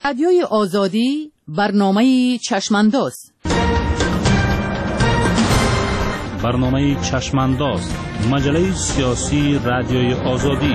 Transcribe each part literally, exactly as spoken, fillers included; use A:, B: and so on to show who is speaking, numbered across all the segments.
A: رادیوی آزادی برنامه چشمانداز.
B: برنامه چشمانداز، مجله سیاسی رادیوی آزادی.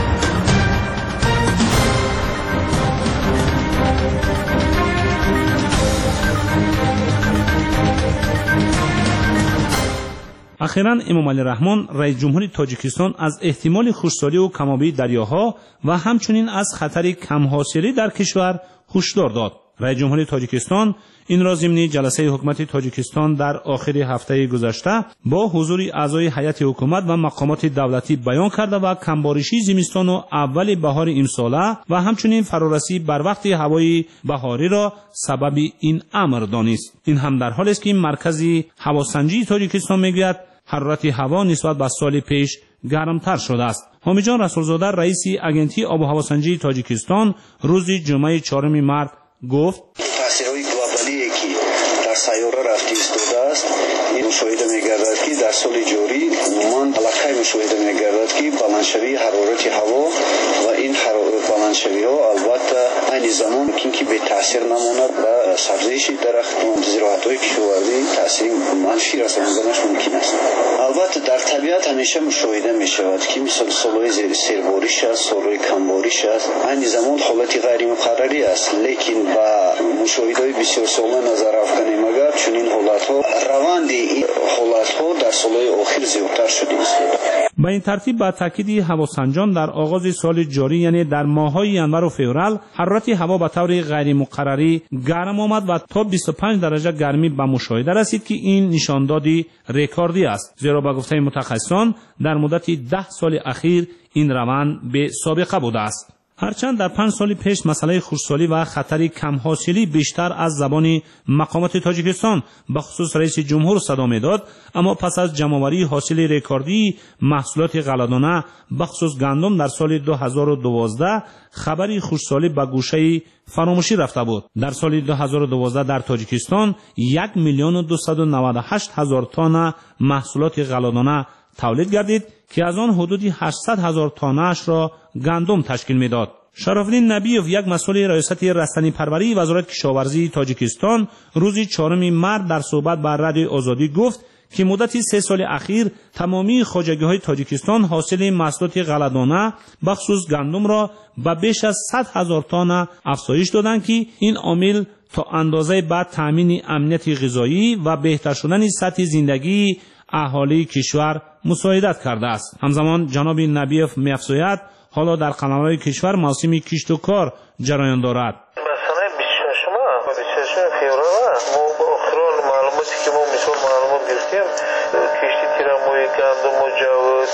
B: اخیراً امام علی رحمان رئیس جمهوری تاجیکستان از احتمال خشکسالی و کم‌آبی دریاها و همچنین از خطر کم‌حاصلی در کشور هشدار داد. رئیس جمهوری تاجیکستان این را ضمن جلسه حکومت تاجیکستان در آخر هفته گذشته با حضور اعضای هیئت حکومت و مقامات دولتی بیان کرده و کمبارشی زمستان و اول بهار امساله و همچنین فرارسی بر وقت هوای بهاری را سبب این امر دانست. این هم در حالی است که مرکز هواسنجی تاجیکستان میگوید حرارت هوا نسبت به سال پیش گرمتر شده است. حامد جان رسولزاده رئیس اژنسی آب و هواسنجی تاجیکستان روز جمعه چهارم مارس گفت
C: تاثیرهای گلوبالی که در سیاره رفته ایستاده است این مشاهده می‌گردد که در سال جاری عموماً علاقه مشاهده می‌گردد که بلندشوی حرارت هوا و این حرارت بلندشوی‌ها البته این زمان که به تاثیر نماند و سبزش درخت و زراعت‌های کشاورزی تاثیر منفی رساندنش ممکن است. البته در طبیعت همیشه مشاهده می‌شود که مثل سال‌های سیرباریش است، سال‌های کمباریش است، این زمان حالت غیر مقرری است، لیکن با مشاهده‌های بسیار ساله نظر افکنیم اگر چنین حالت‌ها روند این حالت‌ها در سال‌های اخیر زیادتر شده است.
B: به این ترتیب با تاکید هواسنجان در آغاز سال جاری یعنی در ماه‌های ینور و فوریه حرارت هوا به طور غیر مقرری گرم آمد و تا بیست و پنج درجه گرمی به مشاهده رسید که این نشاندادی رکوردی است، زیرا به گفته متخصصان در مدت ده سال اخیر این روند به سابقه بوده است. هرچند در پنج سال پیش مسئله خشکسالی و خطر کم‌حاصلی بیشتر از زبان مقامات تاجیکستان به خصوص رئیس جمهور صدا می‌داد، اما پس از جمع‌آوری حاصل رکوردی محصولات غله‌دانه به خصوص گندم در سال دو هزار و دوازده خبری خشکسالی به گوشه فراموشی رفته بود. در سال دو هزار و دوازده در تاجیکستان یک میلیون و دویست و نود و هشت هزار تن محصولات غله‌دانه تولید گردید که از آن حدودی هشتصد هزار تانه‌اش را گندم تشکیل می‌داد. شراف‌الدین نبیوف یک مسئول ریاست رستنی پروری وزارت کشاورزی تاجیکستان روز چهارم مارس در صحبت با رادیو آزادی گفت که مدت سه سال اخیر تمامی خواجگی‌های تاجیکستان حاصل محصولات غله‌دانه بخصوص گندم را به بیش از صد هزار تن افزایش دادند که این عامل تا اندازه بعد تامین امنیت غذایی و بهتر شدن سطح زندگی اهالی کشور مساعدت کرده است. همزمان جناب نبیوف می‌افزاید حالا در قلمروی کشور موسم کشت و کار جریان دارد.
D: مثلا بیست و شش ماه و بیست و شش فوریه ما با آخران معلوماتی که ما مثال معلومات گرفتیم کشتی تیرموی گندم و جوز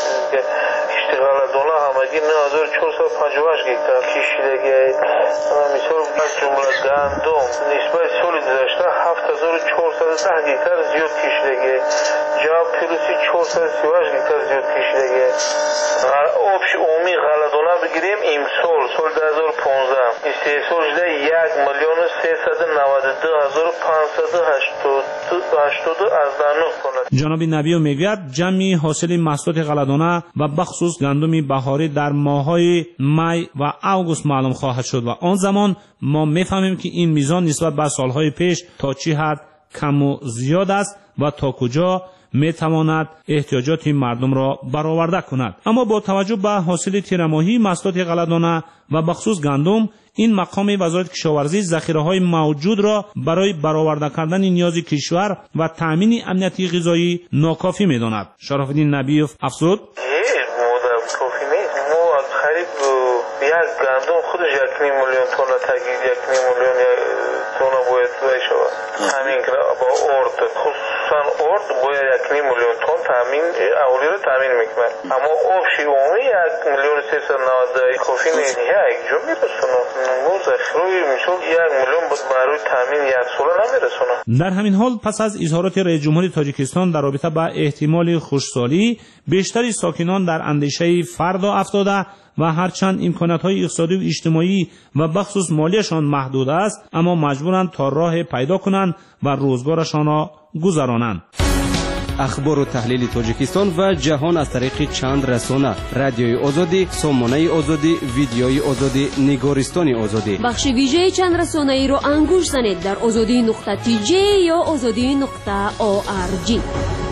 D: کشتی غله‌دانه همگی نه هزار و چهارصد و پنجاه و هشت گکتار کشیدگی مثال از جمله گندم نسبت سال گذشته هفت هزار و چهارصد و ده گکتار زیاد کشیدگی جواب پیروسی چهارصد و سی و هشت گکتار زیاد کشیدگی آبش عمومی غله‌دانه بگیریم امسال سال دو هزار و پانزده استحصال شده یک میلیون و سیصد و نود و دو هزار و پانصد و هشتاد و نه تن.
B: جناب نبیو میگوید جمعی حاصل محصولات غله‌دانه و بخصوص گندم بهاری در ماه‌های می و اوگوست معلوم خواهد شد و آن زمان ما میفهمیم که این میزان نسبت به سالهای پیش تا چه حد کم و زیاد است و تا کجا میتواند احتیاجات مردم را برآورده کند. اما با توجه به حاصل تیرماهی محصولات غله‌دانه و بخصوص گندم این مقام وزارت کشاورزی ذخیره‌های موجود را برای برآورده کردن نیاز کشور و تامین امنیت غذایی ناکافی می‌داند. شراف‌الدین نبیوف افزود
D: یک گندم خودش یک نیم میلیون تن تگید یک نیم میلیون تن باید بشه. همین که با ارد خصوصا ارد باید یک نیم میلیون تن تامین اولی رو تامین میکنه. اما آبش عمومی یک میلیون و سیصد و نود کافی نیست. یک جا میرسونه. مو ذخیره میشون یک میلیون برای تامین یک سال نمیرسونه.
B: در همین حال پس از اظهارات رئیس جمهوری تاجیکستان در رابطه با احتمال خشکسالی بیشتری ساکنان در اندیشه فردا افتاده و هرچند امکانات‌های اقتصادی و اجتماعی و بخصوص مالیشان محدود است اما مجبورند تا راه پیدا کنند و روزگارشان را گذرانند.
E: اخبار و تحلیل تاجیکستان و جهان از طریق چند رسانه: رادیوی آزادی، سامانه آزادی، ویدیوی آزادی، نگارستان آزادی.
F: بخش ویژه چند رسانه ای را انگوش زنید در آزادی نقطه تی جی یا آزادی نقطه او آر جی.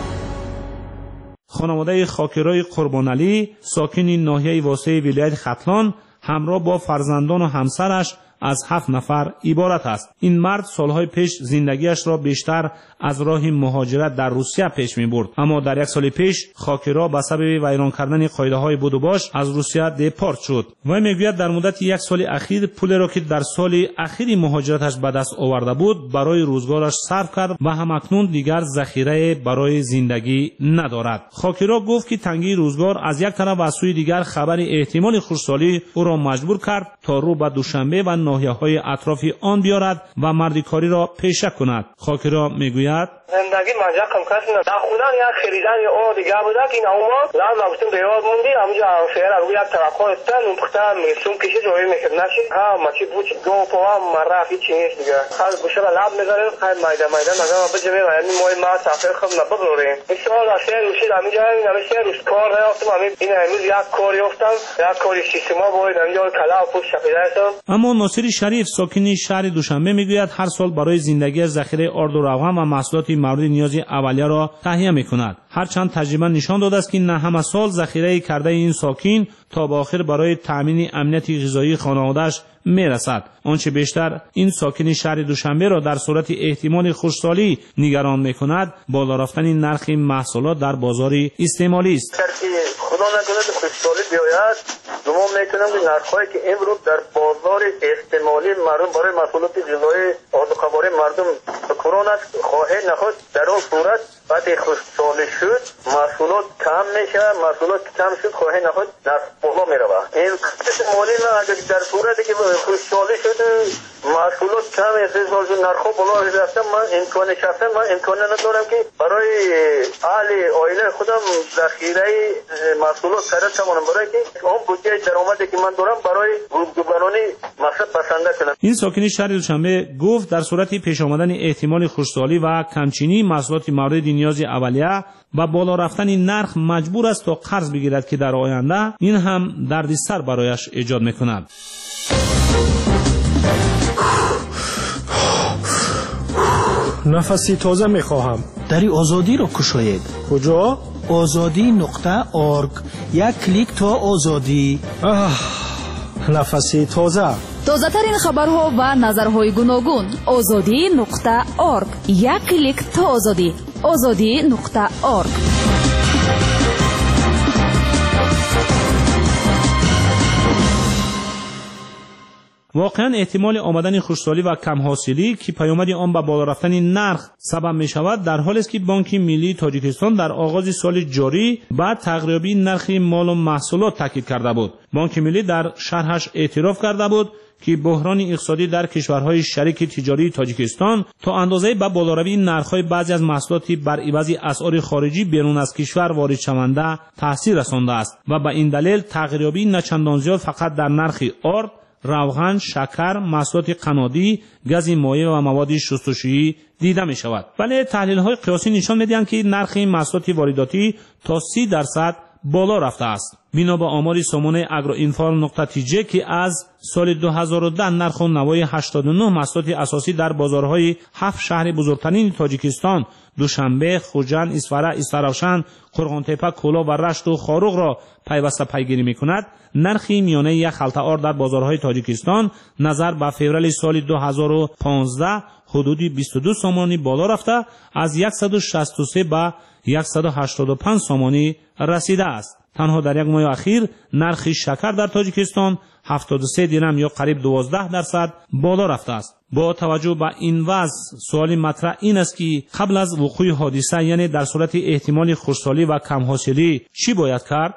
B: خانواده خاکرای قربان علی ساکن ناحیه واسه ولایت ختلان همراه با فرزندان و همسرش از هفت نفر عبارت است. این مرد سالهای پیش زندگیش را بیشتر از راه مهاجرت در روسیه پیش می برد، اما در یک سال پیش خاکرا به سبب ویران کردن قاعده های بود و باش از روسیه دپارت شد. و میگوید در مدت یک سال اخیر پول را که در سال اخیری مهاجرتش به دست آورده بود برای روزگارش صرف کرد و همکنون دیگر ذخیره برای زندگی ندارد. خاکرا گفت که تنگی روزگار از یک طرف و از سوی دیگر خبر احتمال خشکسالی او را مجبور کرد تا رو به دوشنبه و ناحیه‌های اطرافی آن بیارد و مردکاری را پیشه کند. خاکرا میگوید
D: زندگی ماجرا کم کس نه در خودم یک خریدن یا او دیگه بوده که این اومد لام لابستون بیاد موندی همونجا شهر رو یک طرفا استن اون پخته میسون کشی جوی میکرد نشی ها مچی بود دو پوا مرافی چینیش دیگه خال گوشه را لاب میذاره خال مایده مایده نگاه بجوی یعنی موی ما سافر خم نبروریم این سوال شهر روشی همینجا همین شهر روش کار نیافتم همین این امروز یک کاری افتم یک کاری سیستما بود همینجا کلا و پوش شفیده هستم.
B: اما ناصر شریف ساکنی شهر دوشنبه میگوید هر سال برای زندگی ذخیره آرد و روغن و محصولات مورد نیاز اولیه را تهیه میکند. هرچند تجربه نشان داده است که نه همه سال ذخیره کرده این ساکن تا به آخر برای تامین امنیت غذایی خانواده‌اش میرسد. آنچه بیشتر این ساکن شهر دوشنبه را در صورت احتمال خشکسالی نگران میکند بالا رفتن نرخ محصولات در بازار استعمالی است.
D: خدا نکنه خشکسالی بیاید ما میتونیم نرخ‌هایی که امروز در بازار استعمالی مردم برای محصولات غذایی آردوخواری مردم کرون است خواهد نخواهد در اون صورت وقتی خشکسالی شد محصولات کم میشه، محصولات کم شد خواهد نخواهد نرخ بالا میرود. این استعمالی ما اگر در صورتی که خشکسالی شد محصولات کم استعمال نرخ بالا رفته من امکان شخصا من امکان ندارم که برای اهل عائله خودم ذخیره محصولات خرید کنم برای که اون بودجه درآمدی که من دارم برای روزگارانه مصرف بسنده کنم.
B: این ساکن شهر دوشنبه گفت در صورت پیش آمدن احتمال خشکسالی و کمچینی محصولات مورد نیاز اولیه و بالا رفتن نرخ مجبور است تا قرض بگیرد که در آینده این هم دردسر برایش ایجاد میکند.
G: نفسی تازه میخواهم.
H: دری آزادی را کشاید.
G: کجا؟
H: آزادی نقطه آرگ. یک کلیک تا آزادی.
G: آه، نفسی تازه.
A: تازه ترین خبرها و نظرهای گوناگون. آزادی نقطه آرگ. یک کلیک تا آزادی. آزادی نقطه آرگ.
B: واقعا احتمال آمدن خشکسالی و کم حاصلی که پیامد آن به بالا رفتن نرخ سبب می شود در حالی است که بانک ملی تاجیکستان در آغاز سال جاری بعد تقریبی نرخ مال و محصولات تاکید کرده بود. بانک ملی در شرحش اعتراف کرده بود که بحران اقتصادی در کشورهای شریک تجاری تاجیکستان تا اندازه به بالاروی نرخ‌های بعضی از محصولات بر عوض اسعار خارجی بیرون از کشور وارد شونده تاثیر رسانده است و به این دلیل تقریبی نچندان زیاد فقط در نرخ آرد، روغن، شکر، محصولات قنادی، گاز مایع و مواد شستشویی دیده می شود. ولی تحلیل های قیاسی نشان می دهند که نرخ محصولات وارداتی تا سی درصد بالا رفته است. بنا به آمار سامانه اگروینفارم نقطه تی جی که از سال دو هزار و ده نرخ و نوای هشتاد و نه محصولات اساسی در بازارهای هفت شهر بزرگترین تاجیکستان دوشنبه، خوجند، اسفره، استراوشن، قرغانتپه، کولا و رشت و خاروق را پیوسته پیگیری می‌کند، نرخ میانه یک خلطه آرد در بازارهای تاجیکستان نظر به فوریه سال دو هزار و پانزده حدودی بیست و دو سامانی بالا رفته از صد و شصت و سه به صد و هشتاد و پنج سامانی رسیده است. تنها در یک ماه اخیر نرخ شکر در تاجیکستان هفتاد و سه درم یا قریب دوازده درصد بالا رفته است. با توجه به این وضع سوال مطرح این است که قبل از وقوع حادثه یعنی در صورت احتمال خشکسالی و کم حاصلی چی باید کرد؟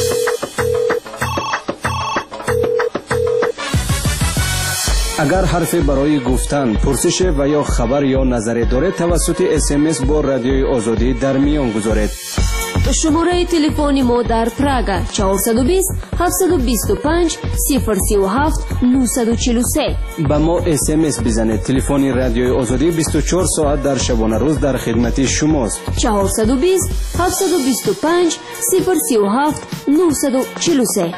E: اگر حرفی برای گفتن، پرسش و یا خبر یا نظری دارید توسط اس ام اس با رادیوی آزادی در میان گذارید.
F: شماره تلفن ما در پراگ چهارصد و بیست هفتصد و بیست و پنج صفر سی و هفت نهصد و چهل و سه.
E: با ما اس ام اس بزنید. تلفن رادیوی آزادی بیست و چهار ساعت در شبانه روز در خدمت شماست.
F: چهارصد و بیست هفتصد و بیست و پنج صفر سی و هفت نهصد و چهل و سه.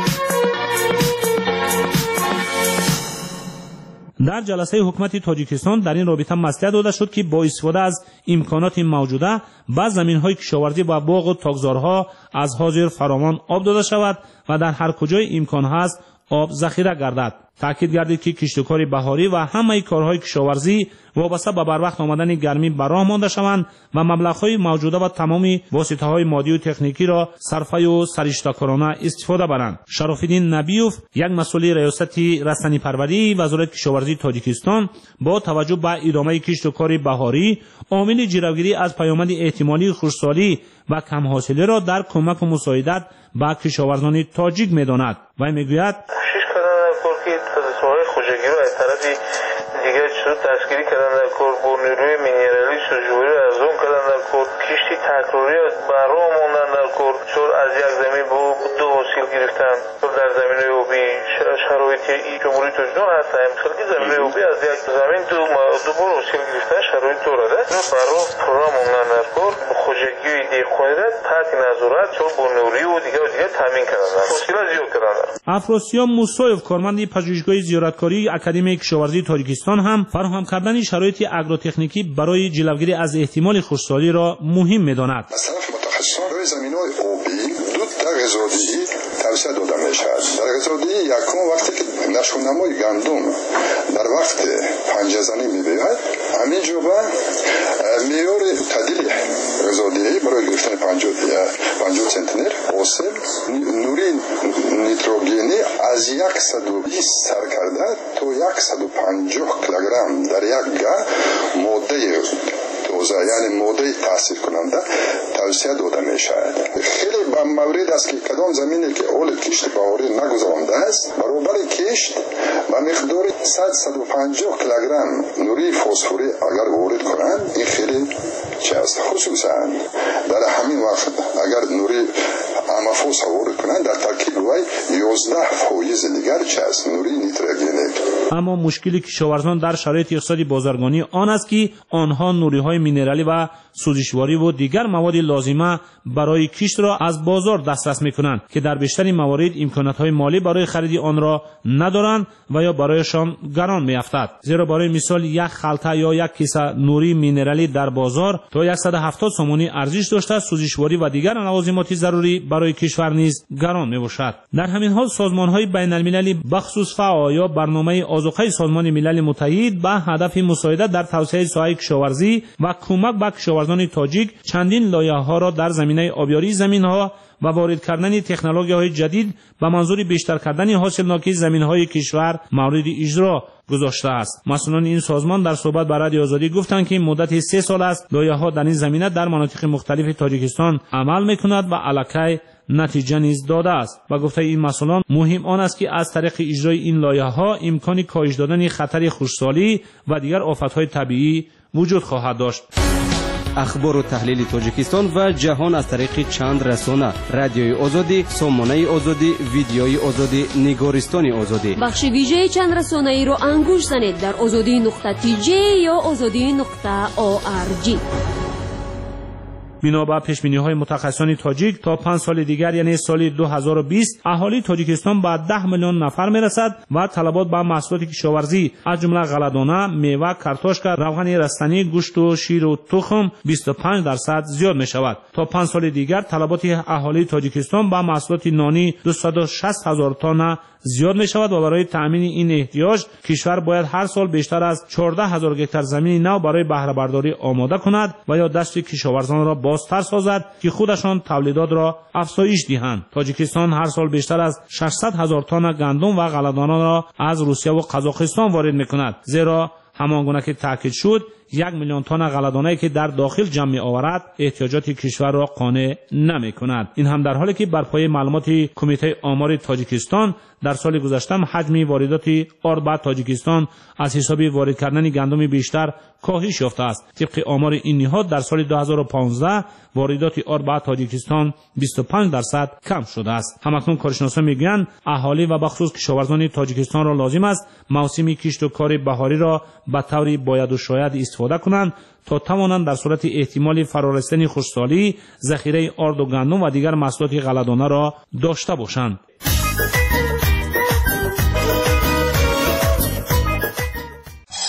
B: در جلسه حکومت تاجیکستان در این رابطه مصلحت داده شد که با استفاده از امکانات موجوده با زمین‌های کشاورزی و باغ و تاکزارها از حاضر فراوان آب داده شود و در هر کجای امکان هست آب ذخیره گردد. تاکید گردید که کشتکار بهاری و همه کارهای کشاورزی وابسته به بر وقت آمدن گرمی به راه مانده شوند و مبلغ‌های موجوده و تمامی واسطه‌های مادی و تکنیکی را صرفه و سرشتکارانه استفاده برند. شراف‌الدین نبیوف، یک مسئول ریاست رستنی پروری وزارت کشاورزی تاجیکستان، با توجه به ادامه کشتکار بهاری عامل جلوگیری از پیامد احتمالی خشکسالی و کم حاصلی را در کمک و مساعدت به کشاورزان تاجیک می‌داند و می‌گوید
D: خوشگیری از طرف دیگر شروع دستگیری کردن در کار با نیروی مینرالی سوژوری از اون کردن در کار کشتی تکراری برای ماندن در کار چون از یک زمین با دو حاصل گرفتن در زمین آبی شرایط جمهوری تاجیکستان هستن خیلی زمین آبی از یک زمین دو دو بار حاصل گرفتن شرایط داره برای پروگرام ماندن در کار خوشگیری دیخوانیده تحت نظارت چون با نیروی و دیگر و دیگر تامین کردن حاصل زیاد کردن.
B: افراسیاب موسایف کارمند پژوهشگاه زیارتکاری اکادمی کشاورزی تاجیکستان هم فراهم کردن شرایط اگروتکنیکی برای جلوگیری از احتمال خشکسالی را مهم می‌داند.
I: از طرف متخصصان روی زمین‌های آبی دو تا غذادهی توصیه داده می‌شود. در غذادهی یکم وقتی که نشونمای گندم در وقت پنجه زنی می‌بیاید همین جوبه معیار تعدیل غذادهی برای گرفتن پنجاه سانتیمتر حاصل نوری نیتروژنی از صد و بیست سر کرده تا صد و پنجاه کیلوگرم در یک گاه ماده توزه یعنی ماده تاثیر کننده توصیه داده می شود. خیلی با مورد است که کدام زمینی که اول کشت بهاری نگذرانده است برابر کشت با مقدار صد تا صد و پنجاه کیلوگرم نوری فسفوری اگر وارد کنند این خیلی چه است. خصوصا در همین وقت اگر نوری امافوس وارد کنند در ترکیب وی یازده فایز دیگر چه است نوری نیتروژنی.
B: اما مشکلی کشاورزان در شرایط اقتصادی بازرگانی آن است که آنها نوری‌های مینرالی و سوزشواری و دیگر مواد لازمه برای کشت را از بازار دسترس می‌کنند که در بیشتر موارد امکانات‌های مالی برای خرید آن را ندارند و یا برایشان گران می‌افتد. زیرا برای مثال یک خلطه یا یک کیسه نوری مینرالی در بازار تا صد و هفتاد سومانی ارزش داشته، سوزشواری و دیگر لوازمات ضروری برای کشور نیز گران می‌باشد. در همین حال سازمان‌های بین‌المللی بخصوص فاو یا برنامه آذوقه سازمان ملل متحد به هدف مساعدت در توسعه ساحه کشاورزی و کمک به کشاورزان تاجیک چندین لایحه‌ها را در زمینه آبیاری زمین‌ها و وارد کردن تکنولوژی‌های جدید به منظور بیشتر کردن حاصلناکی زمین‌های کشور مورد اجرا گذاشته است. مسئولان این سازمان در صحبت با رادیو آزادی گفتند که مدت سه سال است لایحه‌ها در این زمینه در مناطق مختلف تاجیکستان عمل می‌کند و الکی نتیجه نیز داده است. و گفته این مسئولان مهم آن است که از طریق اجرای این لایحه‌ها امکان کاهش دادن خطر خشکسالی و دیگر آفت‌های طبیعی وجود خواهد داشت.
E: اخبار و تحلیل تاجیکستان و جهان از طریق چند رسانه: رادیوی آزادی، سامانه آزادی، ویدیوی آزادی، نگارستان آزادی.
F: بخش ویژه چند رسانه ای را انگوش زنید در آزادی نقطه تی جی یا آزادی نقطه او آر جی.
B: بنا به پیش‌بینی‌های متخصصان تاجیک تا پنج سال دیگر یعنی سال دو هزار و بیست اهالی تاجیکستان به ده میلیون نفر میرسد و طلبات به محصولات کشاورزی از جمله غله‌دانه، میوه، کارتوشک، روغن رستنی، گوشت و شیر و تخم بیست و پنج درصد زیاد می شود. تا پنج سال دیگر طلبات اهالی تاجیکستان به محصولات نانی دویست و شصت هزار تن زیاد می شود و برای تامین این احتیاج کشور باید هر سال بیشتر از چهارده هزار هکتار زمین نو برای بهره برداری آماده کند و یا دست کشاورزان را بازتر سازد که خودشان تولیدات را افزایش دهند. تاجیکستان هر سال بیشتر از ششصد هزار تن گندم و غله‌دانه را از روسیه و قزاقستان وارد می کند. زیرا همانگونه که تاکید شد یک میلیون تن غله‌دانه که در داخل جمع می‌آورد احتیاجات کشور را قانع نمی‌کند. این هم در حالی که بر پایه معلومات کمیته آمار تاجیکستان در سال گذشته حجم واردات آرد به تاجیکستان از حساب وارد کردن گندم بیشتر کاهش یافته است. طبق آمار این نهاد در سال دو هزار و پانزده واردات آرد به تاجیکستان بیست و پنج درصد کم شده است. همکنون کارشناسان میگویند اهالی و بخصوص کشاورزان تاجیکستان را لازم است موسم کشت و کار بهاری را به طور باید و شاید استفاده کنند تا توانند در صورت احتمال فرارسیدن خشکسالی ذخیره آرد و گندم و دیگر محصولات غله‌دانه را داشته باشند.